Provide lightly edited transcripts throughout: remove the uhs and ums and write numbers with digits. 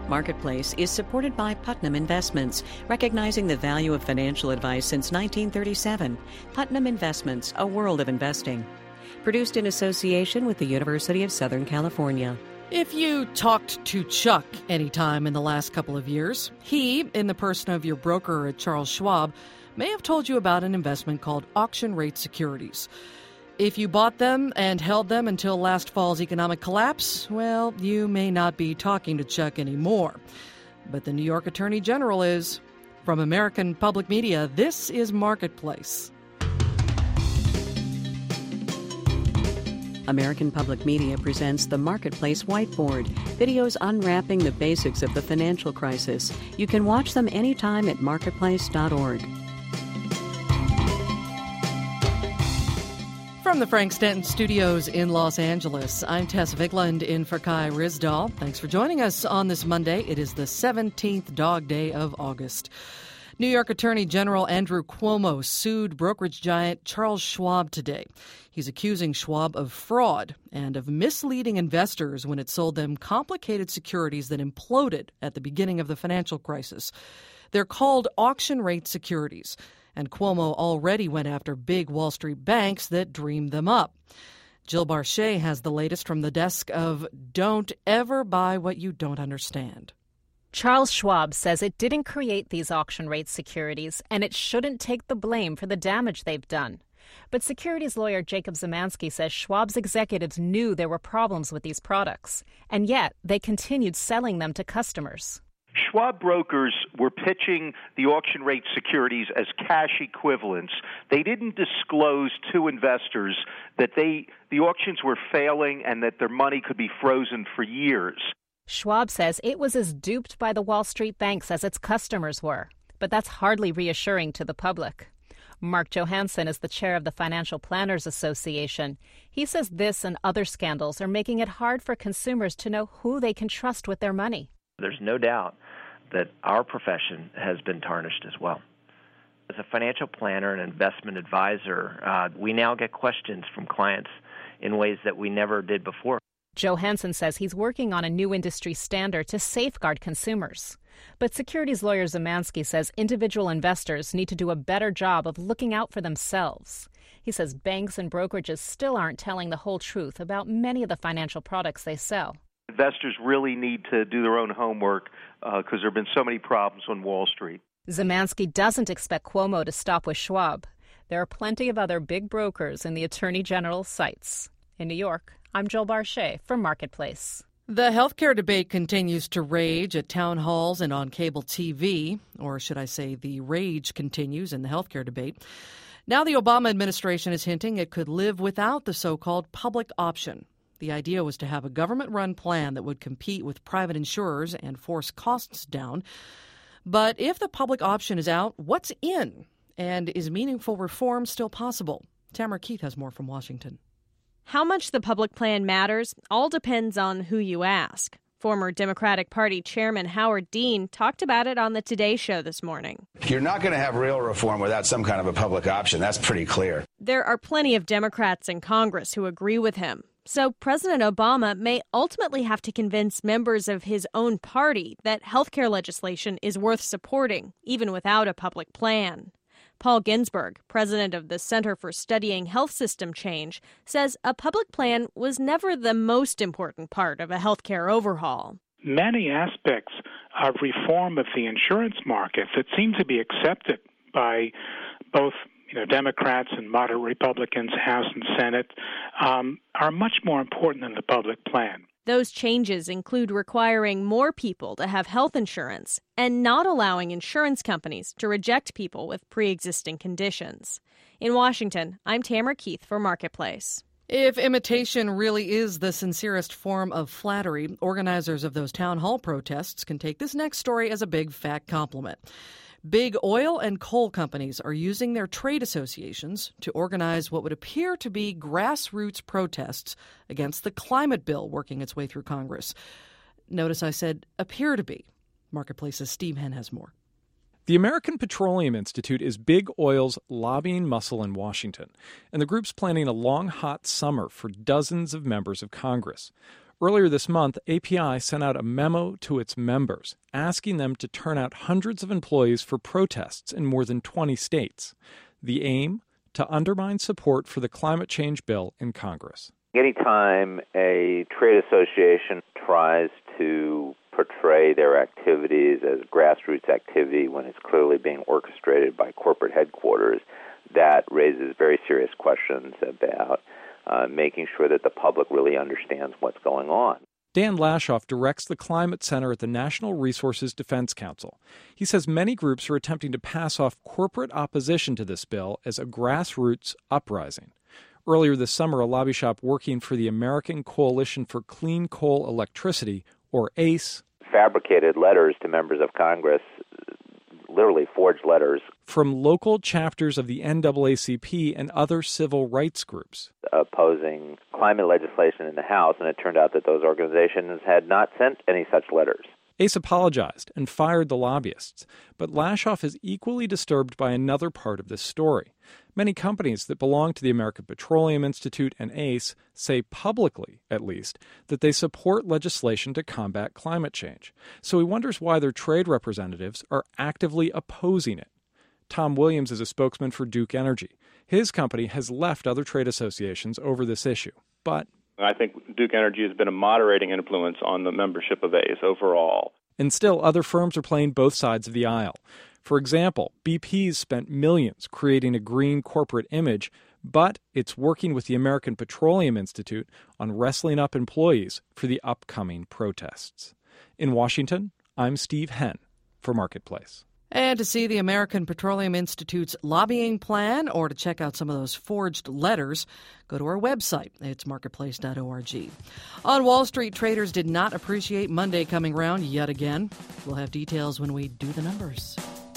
Marketplace is supported by Putnam Investments, recognizing the value of financial advice since 1937. Putnam Investments, a world of investing. Produced in association with the University of Southern California. If you talked to Chuck anytime in the last couple of years, he, in the person of your broker at Charles Schwab, may have told you about an investment called auction rate securities. If you bought them and held them until last fall's economic collapse, well, you may not be talking to Chuck anymore. But the New York Attorney General is. From American Public Media, this is Marketplace. American Public Media presents the Marketplace Whiteboard, videos unwrapping the basics of the financial crisis. You can watch them anytime at marketplace.org. From the Frank Stanton Studios in Los Angeles, I'm Tess Vigland in for Kai Ryssdal. Thanks for joining us on this Monday. It is the 17th dog day of August. New York Attorney General Andrew Cuomo sued brokerage giant Charles Schwab today. He's accusing Schwab of fraud and of misleading investors when it sold them complicated securities that imploded at the beginning of the financial crisis. They're called auction rate securities. And Cuomo already went after big Wall Street banks that dreamed them up. Jill Barchet has the latest from the desk of Don't Ever Buy What You Don't Understand. Charles Schwab says it didn't create these auction rate securities, and it shouldn't take the blame for the damage they've done. But securities lawyer Jacob Zemansky says Schwab's executives knew there were problems with these products, and yet they continued selling them to customers. Schwab brokers were pitching the auction rate securities as cash equivalents. They didn't disclose to investors that the auctions were failing and that their money could be frozen for years. Schwab says it was as duped by the Wall Street banks as its customers were, but that's hardly reassuring to the public. Mark Johansson is the chair of the Financial Planners Association. He says this and other scandals are making it hard for consumers to know who they can trust with their money. There's no doubt that our profession has been tarnished as well. As a financial planner and investment advisor, we now get questions from clients in ways that we never did before. Johansson says he's working on a new industry standard to safeguard consumers. But securities lawyer Zemansky says individual investors need to do a better job of looking out for themselves. He says banks and brokerages still aren't telling the whole truth about many of the financial products they sell. Investors really need to do their own homework because there have been so many problems on Wall Street. Zemansky doesn't expect Cuomo to stop with Schwab. There are plenty of other big brokers in the Attorney General's sights. In New York, I'm Jill Barchet for Marketplace. The healthcare debate continues to rage at town halls and on cable TV, or should I say the rage continues in the healthcare debate. Now the Obama administration is hinting it could live without the so-called public option. The idea was to have a government-run plan that would compete with private insurers and force costs down. But if the public option is out, what's in? And is meaningful reform still possible? Tamara Keith has more from Washington. How much the public plan matters all depends on who you ask. Former Democratic Party Chairman Howard Dean talked about it on the Today Show this morning. You're not going to have real reform without some kind of a public option. That's pretty clear. There are plenty of Democrats in Congress who agree with him. So President Obama may ultimately have to convince members of his own party that health care legislation is worth supporting, even without a public plan. Paul Ginsberg, president of the Center for Studying Health System Change, says a public plan was never the most important part of a health care overhaul. Many aspects of reform of the insurance market that seem to be accepted by both Democrats and moderate Republicans, House and Senate, are much more important than the public plan. Those changes include requiring more people to have health insurance and not allowing insurance companies to reject people with pre-existing conditions. In Washington, I'm Tamara Keith for Marketplace. If imitation really is the sincerest form of flattery, organizers of those town hall protests can take this next story as a big fat compliment. Big oil and coal companies are using their trade associations to organize what would appear to be grassroots protests against the climate bill working its way through Congress. Notice I said appear to be. Marketplace's Steve Henn has more. The American Petroleum Institute is big oil's lobbying muscle in Washington, and the group's planning a long, hot summer for dozens of members of Congress. Earlier this month, API sent out a memo to its members asking them to turn out hundreds of employees for protests in more than 20 states. The aim? To undermine support for the climate change bill in Congress. Anytime a trade association tries to portray their activities as grassroots activity when it's clearly being orchestrated by corporate headquarters, that raises very serious questions about making sure that the public really understands what's going on. Dan Lashoff directs the Climate Center at the National Resources Defense Council. He says many groups are attempting to pass off corporate opposition to this bill as a grassroots uprising. Earlier this summer, a lobby shop working for the American Coalition for Clean Coal Electricity, or ACE, fabricated letters to members of Congress, literally forged letters, from local chapters of the NAACP and other civil rights groups, opposing climate legislation in the House, and it turned out that those organizations had not sent any such letters. ACE apologized and fired the lobbyists, but Lashoff is equally disturbed by another part of this story. Many companies that belong to the American Petroleum Institute and ACE say publicly, at least, that they support legislation to combat climate change. So he wonders why their trade representatives are actively opposing it. Tom Williams is a spokesman for Duke Energy. His company has left other trade associations over this issue, but I think Duke Energy has been a moderating influence on the membership of ACE overall. And still, other firms are playing both sides of the aisle. For example, BP's spent millions creating a green corporate image, but it's working with the American Petroleum Institute on wrestling up employees for the upcoming protests. In Washington, I'm Steve Henn for Marketplace. And to see the American Petroleum Institute's lobbying plan or to check out some of those forged letters, go to our website. It's marketplace.org. On Wall Street, traders did not appreciate Monday coming round yet again. We'll have details when we do the numbers.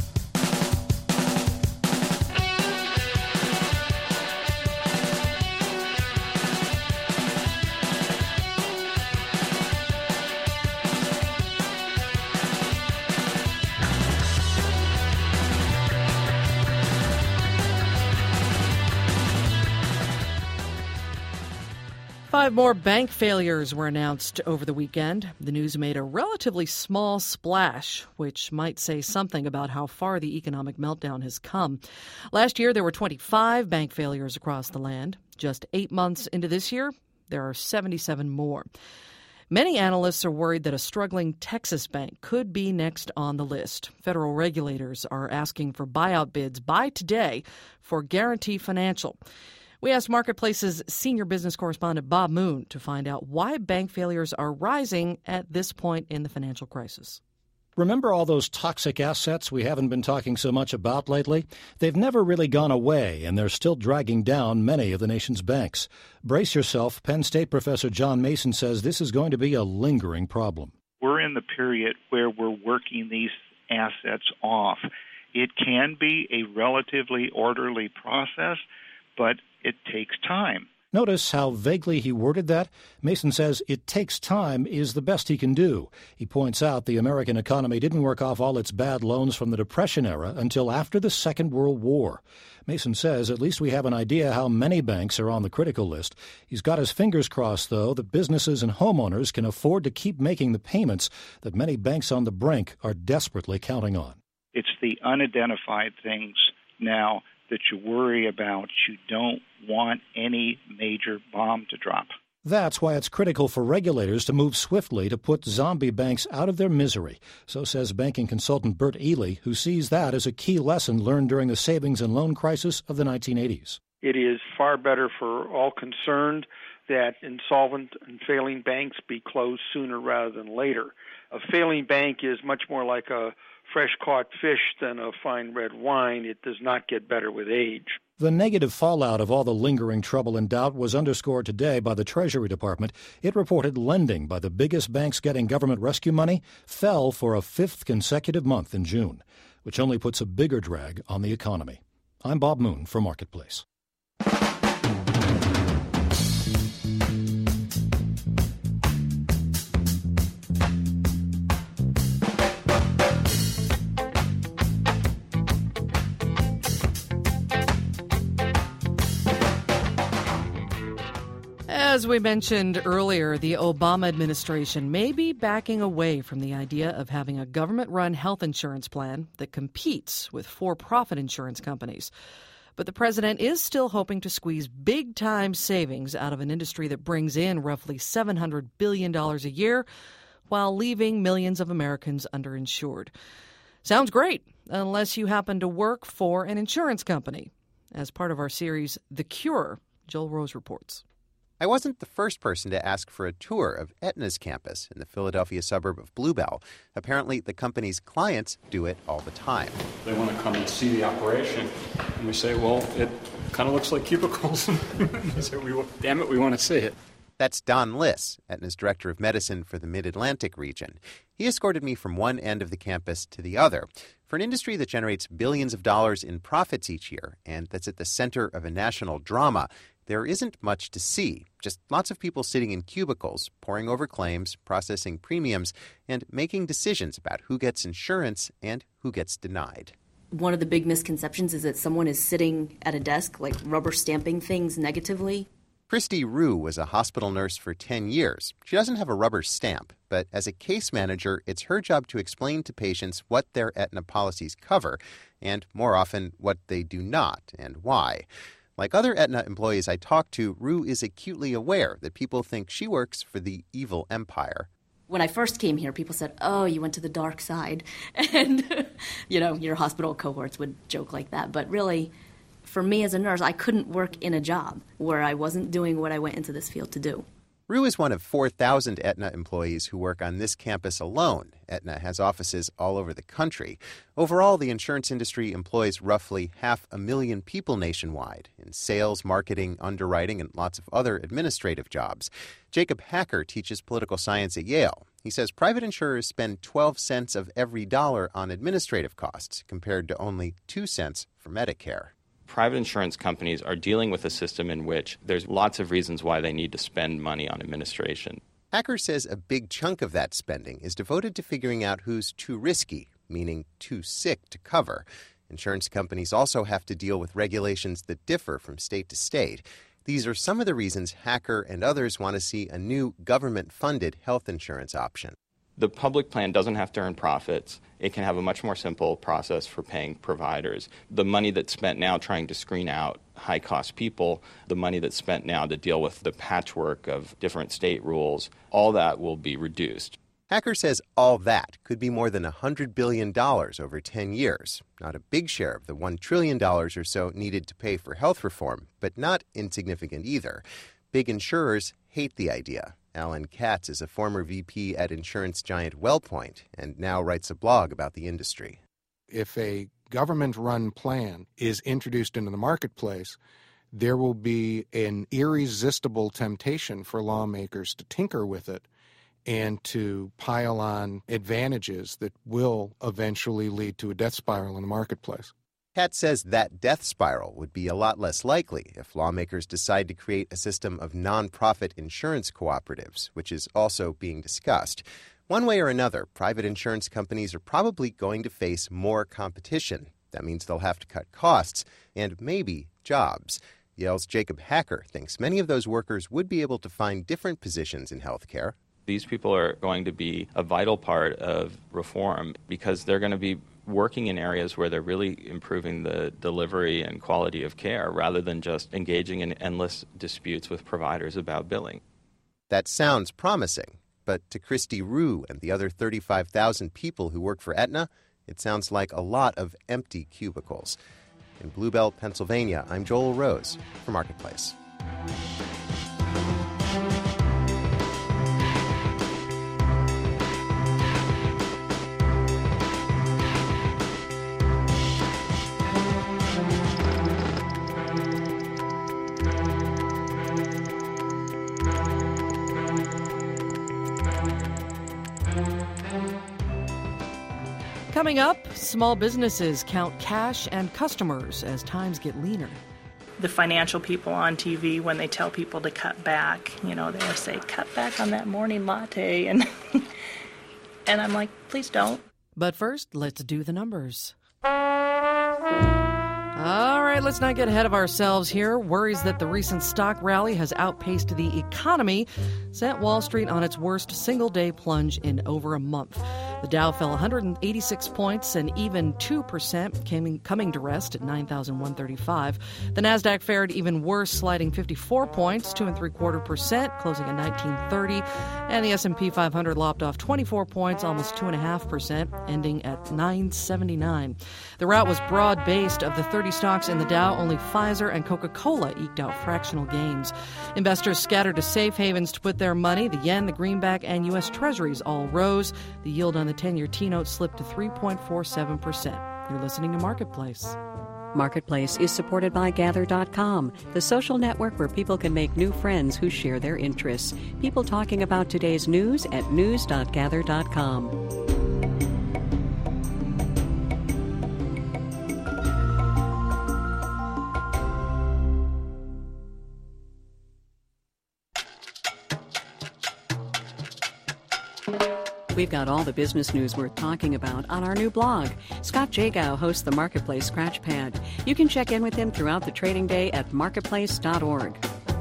Five more bank failures were announced over the weekend. The news made a relatively small splash, which might say something about how far the economic meltdown has come. Last year, there were 25 bank failures across the land. Just 8 months into this year, there are 77 more. Many analysts are worried that a struggling Texas bank could be next on the list. Federal regulators are asking for buyout bids by today for Guarantee Financial. We asked Marketplace's senior business correspondent Bob Moon to find out why bank failures are rising at this point in the financial crisis. Remember all those toxic assets we haven't been talking so much about lately? They've never really gone away, and they're still dragging down many of the nation's banks. Brace yourself. Penn State professor John Mason says this is going to be a lingering problem. We're in the period where we're working these assets off. It can be a relatively orderly process, but it takes time. Notice how vaguely he worded that? Mason says it takes time is the best he can do. He points out the American economy didn't work off all its bad loans from the Depression era until after the Second World War. Mason says at least we have an idea how many banks are on the critical list. He's got his fingers crossed, though, that businesses and homeowners can afford to keep making the payments that many banks on the brink are desperately counting on. It's the unidentified things now that you worry about. You don't want any major bomb to drop. That's why it's critical for regulators to move swiftly to put zombie banks out of their misery. So says banking consultant Bert Ely, who sees that as a key lesson learned during the savings and loan crisis of the 1980s. It is far better for all concerned that insolvent and failing banks be closed sooner rather than later. A failing bank is much more like a fresh-caught fish than a fine red wine. It does not get better with age. The negative fallout of all the lingering trouble and doubt was underscored today by the Treasury Department. It reported lending by the biggest banks getting government rescue money fell for a fifth consecutive month in June, which only puts a bigger drag on the economy. I'm Bob Moon for Marketplace. As we mentioned earlier, the Obama administration may be backing away from the idea of having a government-run health insurance plan that competes with for-profit insurance companies. But the president is still hoping to squeeze big-time savings out of an industry that brings in roughly $700 billion a year while leaving millions of Americans underinsured. Sounds great, unless you happen to work for an insurance company. As part of our series, The Cure, Joel Rose reports. I wasn't the first person to ask for a tour of Aetna's campus in the Philadelphia suburb of Bluebell. Apparently, the company's clients do it all the time. They want to come and see the operation, and we say, well, it kind of looks like cubicles. They say, damn it, we want to see it. That's Don Liss, Aetna's director of medicine for the Mid-Atlantic region. He escorted me from one end of the campus to the other. For an industry that generates billions of dollars in profits each year and that's at the center of a national drama, there isn't much to see, just lots of people sitting in cubicles, poring over claims, processing premiums, and making decisions about who gets insurance and who gets denied. One of the big misconceptions is that someone is sitting at a desk, like rubber stamping things negatively. Christy Rue was a hospital nurse for 10 years. She doesn't have a rubber stamp, but as a case manager, it's her job to explain to patients what their Aetna policies cover, and more often, what they do not and why. Like other Aetna employees I talked to, Rue is acutely aware that people think she works for the evil empire. When I first came here, people said, oh, you went to the dark side. And, your hospital cohorts would joke like that. But really, for me as a nurse, I couldn't work in a job where I wasn't doing what I went into this field to do. Rue is one of 4,000 Aetna employees who work on this campus alone. Aetna has offices all over the country. Overall, the insurance industry employs roughly 500,000 people nationwide in sales, marketing, underwriting, and lots of other administrative jobs. Jacob Hacker teaches political science at Yale. He says private insurers spend 12 cents of every dollar on administrative costs compared to only 2 cents for Medicare. Private insurance companies are dealing with a system in which there's lots of reasons why they need to spend money on administration. Hacker says a big chunk of that spending is devoted to figuring out who's too risky, meaning too sick to cover. Insurance companies also have to deal with regulations that differ from state to state. These are some of the reasons Hacker and others want to see a new government-funded health insurance option. The public plan doesn't have to earn profits. It can have a much more simple process for paying providers. The money that's spent now trying to screen out high-cost people, the money that's spent now to deal with the patchwork of different state rules, all that will be reduced. Hacker says all that could be more than $100 billion over 10 years. Not a big share of the $1 trillion or so needed to pay for health reform, but not insignificant either. Big insurers hate the idea. Alan Katz is a former VP at insurance giant WellPoint and now writes a blog about the industry. If a government-run plan is introduced into the marketplace, there will be an irresistible temptation for lawmakers to tinker with it and to pile on advantages that will eventually lead to a death spiral in the marketplace. Katz says that death spiral would be a lot less likely if lawmakers decide to create a system of nonprofit insurance cooperatives, which is also being discussed. One way or another, private insurance companies are probably going to face more competition. That means they'll have to cut costs and maybe jobs. Yale's Jacob Hacker thinks many of those workers would be able to find different positions in healthcare. These people are going to be a vital part of reform because they're going to be working in areas where they're really improving the delivery and quality of care rather than just engaging in endless disputes with providers about billing. That sounds promising, but to Christy Rue and the other 35,000 people who work for Aetna, it sounds like a lot of empty cubicles. In Bluebell, Pennsylvania, I'm Joel Rose for Marketplace. Coming up, small businesses count cash and customers as times get leaner. The financial people on TV, when they tell people to cut back, they will say, cut back on that morning latte. And I'm like, please don't. But first, let's do the numbers. All right, let's not get ahead of ourselves here. Worries that the recent stock rally has outpaced the economy sent Wall Street on its worst single-day plunge in over a month. The Dow fell 186 points and even 2% coming to rest at 9,135. The Nasdaq fared even worse, sliding 54 points, 2.75%, closing at 1930. And the S&P 500 lopped off 24 points, almost 2.5%, ending at 979. The rout was broad-based. Of the 30 stocks in the Dow, only Pfizer and Coca-Cola eked out fractional gains. Investors scattered to safe havens to put their money. The yen, the greenback, and U.S. Treasuries all rose. The yield on the 10-year T-note slipped to 3.47%. You're listening to Marketplace. Marketplace is supported by Gather.com, the social network where people can make new friends who share their interests. People talking about today's news at news.gather.com. We've got all the business news worth talking about on our new blog. Scott Jagow hosts the Marketplace Scratchpad. You can check in with him throughout the trading day at marketplace.org.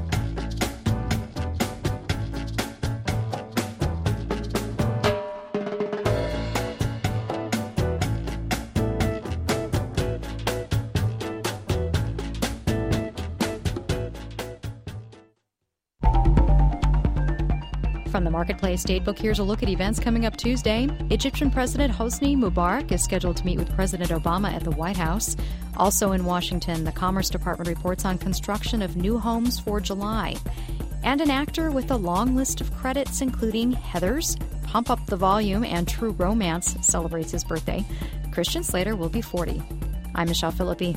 From the Marketplace Datebook, here's a look at events coming up Tuesday. Egyptian President Hosni Mubarak is scheduled to meet with President Obama at the White House. Also in Washington, the Commerce Department reports on construction of new homes for July. And an actor with a long list of credits, including Heathers, Pump Up the Volume, and True Romance, celebrates his birthday. Christian Slater will be 40. I'm Michelle Philippi.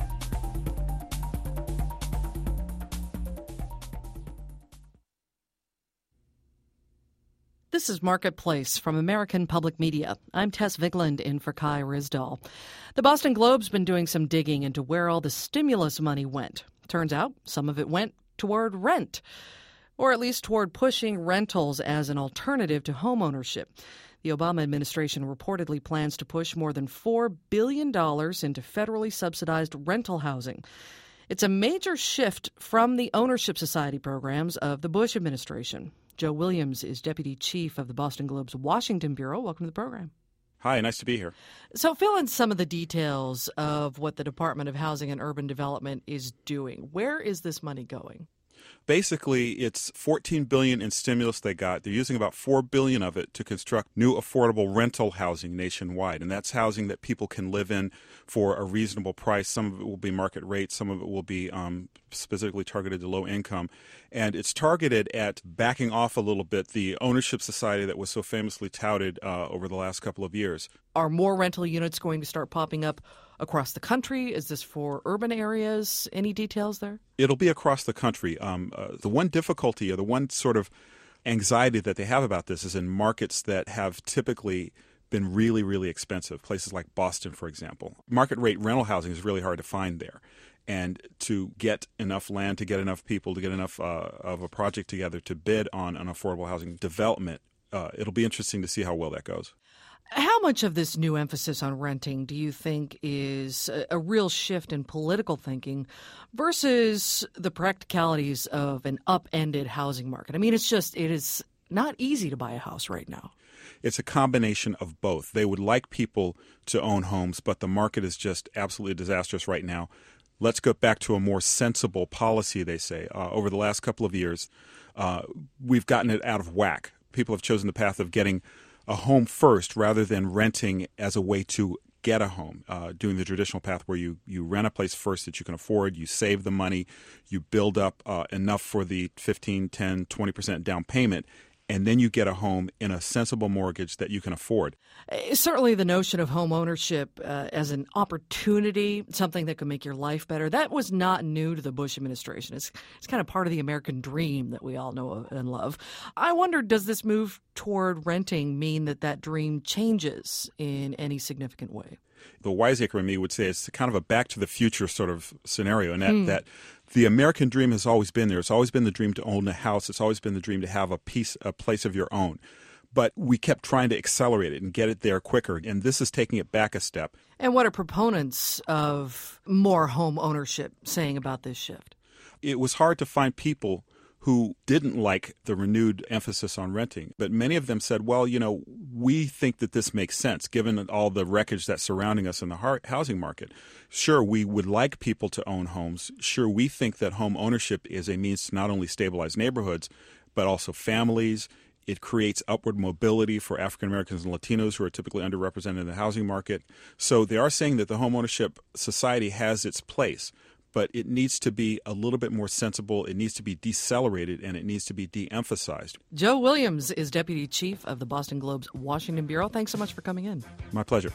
This is Marketplace from American Public Media. I'm Tess Vigland in for Kai Risdahl. The Boston Globe's been doing some digging into where all the stimulus money went. Turns out some of it went toward rent, or at least toward pushing rentals as an alternative to homeownership. The Obama administration reportedly plans to push more than $4 billion into federally subsidized rental housing. It's a major shift from the ownership society programs of the Bush administration. Joe Williams is deputy chief of the Boston Globe's Washington Bureau. Welcome to the program. Hi, nice to be here. So fill in some of the details of what the Department of Housing and Urban Development is doing. Where is this money going? Basically, it's $14 billion in stimulus they got. They're using about $4 billion of it to construct new affordable rental housing nationwide. And that's housing that people can live in for a reasonable price. Some of it will be market rate. Some of it will be specifically targeted to low income. And it's targeted at backing off a little bit the ownership society that was so famously touted over the last couple of years. Are more rental units going to start popping up across the country? Is this for urban areas? Any details there? It'll be across the country. The one difficulty or the one sort of anxiety that they have about this is in markets that have typically been really, really expensive, places like Boston, for example. Market rate rental housing is really hard to find there. And to get enough land, to get enough people, to get enough of a project together to bid on an affordable housing development, it'll be interesting to see how well that goes. How much of this new emphasis on renting do you think is a real shift in political thinking versus the practicalities of an upended housing market? I mean, it is not easy to buy a house right now. It's a combination of both. They would like people to own homes, but the market is just absolutely disastrous right now. Let's go back to a more sensible policy, they say. Over the last couple of years, we've gotten it out of whack. People have chosen the path of getting a home first rather than renting as a way to get a home, doing the traditional path where you rent a place first that you can afford, you save the money, you build up enough for the 15, 10, 20% down payment, and then you get a home in a sensible mortgage that you can afford. Certainly the notion of home ownership as an opportunity, something that could make your life better, that was not new to the Bush administration. It's kind of part of the American dream that we all know and love. I wonder, does this move toward renting mean that dream changes in any significant way? The wiseacre in me would say it's kind of a back to the future sort of scenario, and that the American dream has always been there. It's always been the dream to own a house. It's always been the dream to have a place of your own. but we kept trying to accelerate it and get it there quicker, and this is taking it back a step. And what are proponents of more home ownership saying about this shift? It was hard to find people who didn't like the renewed emphasis on renting. But many of them said, well, we think that this makes sense given all the wreckage that's surrounding us in the housing market. Sure, we would like people to own homes. Sure, we think that home ownership is a means to not only stabilize neighborhoods, but also families. It creates upward mobility for African Americans and Latinos who are typically underrepresented in the housing market. So they are saying that the home ownership society has its place, but it needs to be a little bit more sensible. It needs to be decelerated, and it needs to be de-emphasized. Joe Williams is Deputy Chief of the Boston Globe's Washington Bureau. Thanks so much for coming in. My pleasure.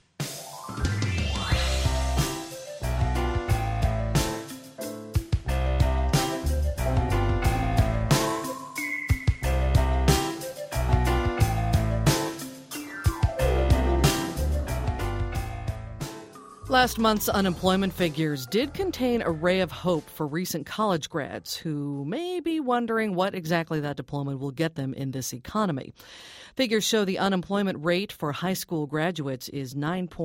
Last month's unemployment figures did contain a ray of hope for recent college grads who may be wondering what exactly that diploma will get them in this economy. Figures show the unemployment rate for high school graduates is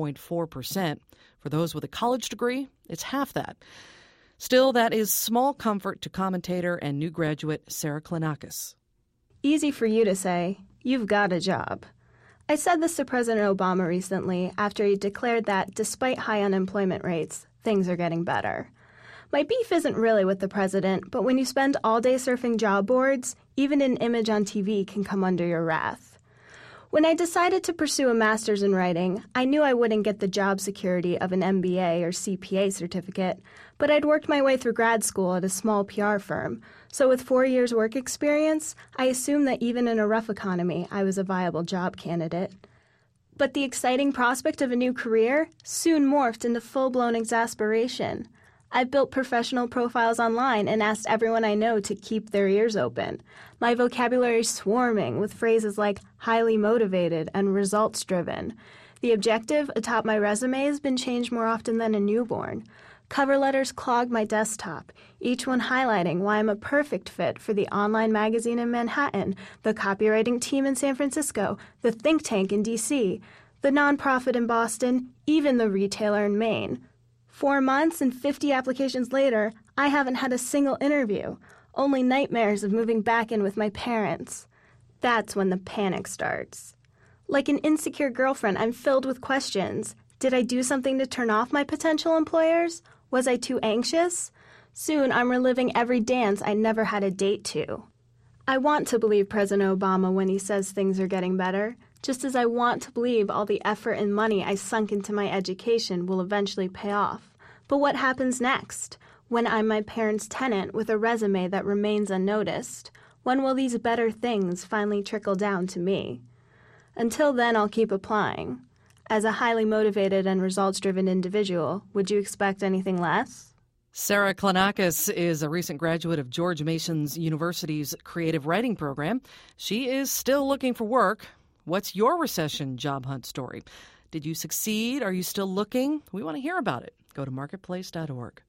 9.4%. For those with a college degree, it's half that. Still, that is small comfort to commentator and new graduate Sarah Klinakis. Easy for you to say, you've got a job. I said this to President Obama recently after he declared that, despite high unemployment rates, things are getting better. My beef isn't really with the president, but when you spend all day surfing job boards, even an image on TV can come under your wrath. When I decided to pursue a master's in writing, I knew I wouldn't get the job security of an MBA or CPA certificate, but I'd worked my way through grad school at a small PR firm, so with 4 years' work experience, I assumed that even in a rough economy, I was a viable job candidate. But the exciting prospect of a new career soon morphed into full-blown exasperation. I've built professional profiles online and asked everyone I know to keep their ears open. My vocabulary is swarming with phrases like highly motivated and results-driven. The objective atop my resume has been changed more often than a newborn. Cover letters clog my desktop, each one highlighting why I'm a perfect fit for the online magazine in Manhattan, the copywriting team in San Francisco, the think tank in D.C., the nonprofit in Boston, even the retailer in Maine. 4 months and 50 applications later, I haven't had a single interview, only nightmares of moving back in with my parents. That's when the panic starts. Like an insecure girlfriend, I'm filled with questions. Did I do something to turn off my potential employers? Was I too anxious? Soon I'm reliving every dance I never had a date to. I want to believe President Obama when he says things are getting better, just as I want to believe all the effort and money I sunk into my education will eventually pay off. But what happens next? When I'm my parents' tenant with a resume that remains unnoticed? When will these better things finally trickle down to me? Until then, I'll keep applying. As a highly motivated and results-driven individual, would you expect anything less? Sarah Klinakis is a recent graduate of George Mason University's creative writing program. She is still looking for work. What's your recession job hunt story? Did you succeed? Are you still looking? We want to hear about it. Go to marketplace.org.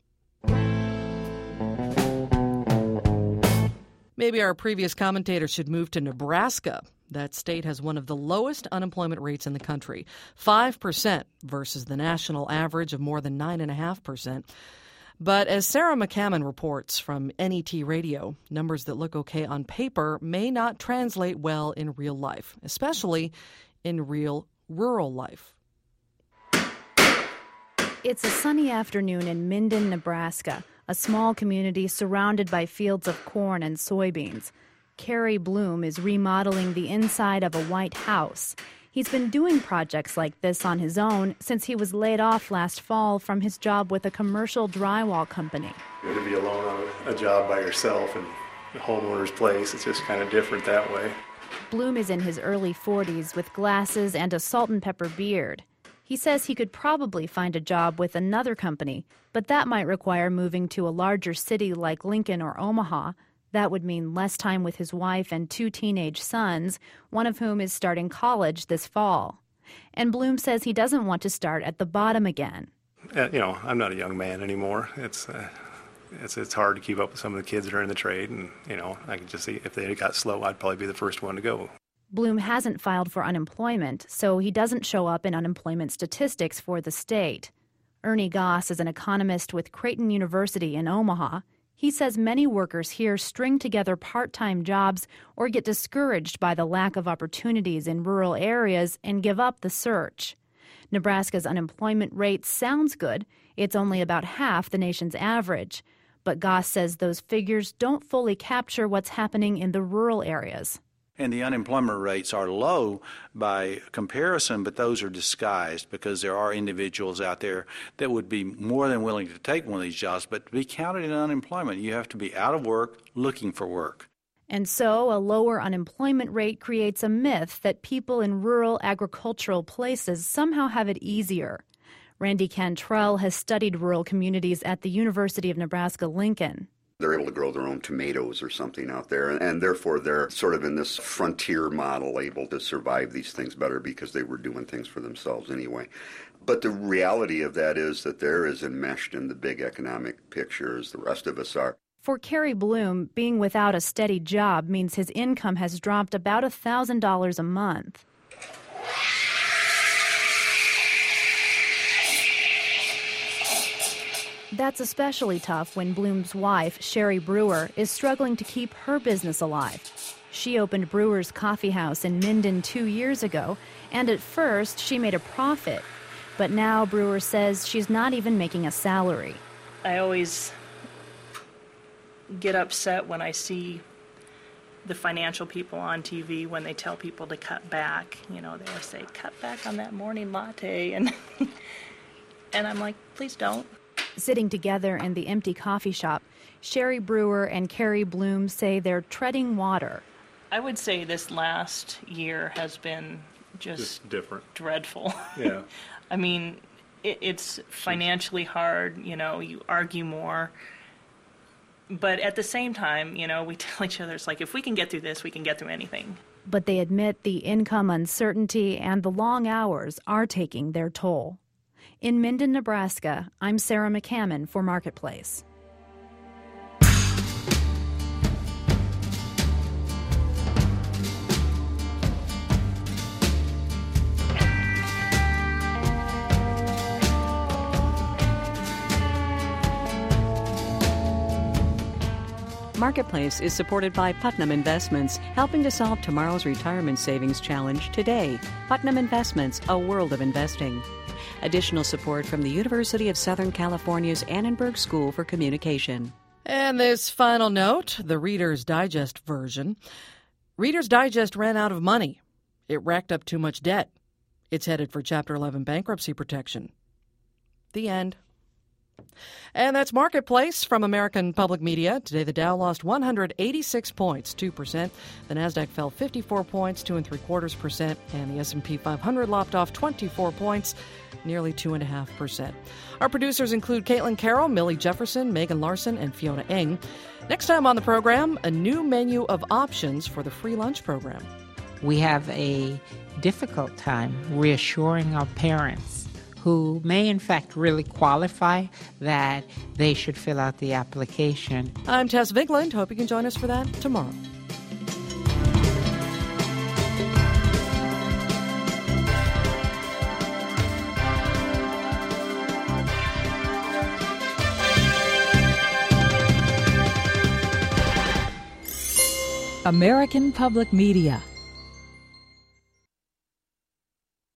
Maybe our previous commentator should move to Nebraska. That state has one of the lowest unemployment rates in the country, 5% versus the national average of more than 9.5%. But as Sarah McCammon reports from NET Radio, numbers that look okay on paper may not translate well in real life, especially in real rural life. It's a sunny afternoon in Minden, Nebraska, a small community surrounded by fields of corn and soybeans. Kerry Bloom is remodeling the inside of a white house. He's been doing projects like this on his own since he was laid off last fall from his job with a commercial drywall company. To be alone on a job by yourself in a homeowner's place, it's just kind of different that way. Bloom is in his early 40s with glasses and a salt and pepper beard. He says he could probably find a job with another company, but that might require moving to a larger city like Lincoln or Omaha. That would mean less time with his wife and 2 teenage sons, one of whom is starting college this fall. And Bloom says he doesn't want to start at the bottom again. I'm not a young man anymore. It's hard to keep up with some of the kids that are in the trade, and I can just see if they got slow, I'd probably be the first one to go. Bloom hasn't filed for unemployment, so he doesn't show up in unemployment statistics for the state. Ernie Goss is an economist with Creighton University in Omaha. He says many workers here string together part-time jobs or get discouraged by the lack of opportunities in rural areas and give up the search. Nebraska's unemployment rate sounds good. It's only about half the nation's average. But Goss says those figures don't fully capture what's happening in the rural areas. And the unemployment rates are low by comparison, but those are disguised because there are individuals out there that would be more than willing to take one of these jobs. But to be counted in unemployment, you have to be out of work, looking for work. And so a lower unemployment rate creates a myth that people in rural agricultural places somehow have it easier. Randy Cantrell has studied rural communities at the University of Nebraska-Lincoln. They're able to grow their own tomatoes or something out there, and therefore they're sort of in this frontier model, able to survive these things better because they were doing things for themselves anyway. But the reality of that is that they're as enmeshed in the big economic picture as the rest of us are. For Kerry Bloom, being without a steady job means his income has dropped about $1,000 a month. That's especially tough when Bloom's wife, Sherry Brewer, is struggling to keep her business alive. She opened Brewer's Coffee House in Minden 2 years ago, and at first she made a profit. But now Brewer says she's not even making a salary. I always get upset when I see the financial people on TV when they tell people to cut back. You know, they say, cut back on that morning latte. And I'm like, please don't. Sitting together in the empty coffee shop, Sherry Brewer and Kerry Bloom say they're treading water. I would say this last year has been just different, dreadful. Yeah. I mean, it's financially hard. You know, you argue more. But at the same time, you know, we tell each other, it's like, if we can get through this, we can get through anything. But they admit the income uncertainty and the long hours are taking their toll. In Minden, Nebraska, I'm Sarah McCammon for Marketplace. Marketplace is supported by Putnam Investments, helping to solve tomorrow's retirement savings challenge today. Putnam Investments, a world of investing. Additional support from the University of Southern California's Annenberg School for Communication. And this final note, the Reader's Digest version. Reader's Digest ran out of money. It racked up too much debt. It's headed for Chapter 11 bankruptcy protection. The end. And that's Marketplace from American Public Media. Today the Dow lost 186 points, 2%. The Nasdaq fell 54 points, 2.75%. And the S&P 500 lopped off 24 points, nearly 2.5%. Our producers include Caitlin Carroll, Millie Jefferson, Megan Larson, and Fiona Eng. Next time on the program, a new menu of options for the free lunch program. We have a difficult time reassuring our parents who may in fact really qualify that they should fill out the application. I'm Tess Vigland. Hope you can join us for that tomorrow. American Public Media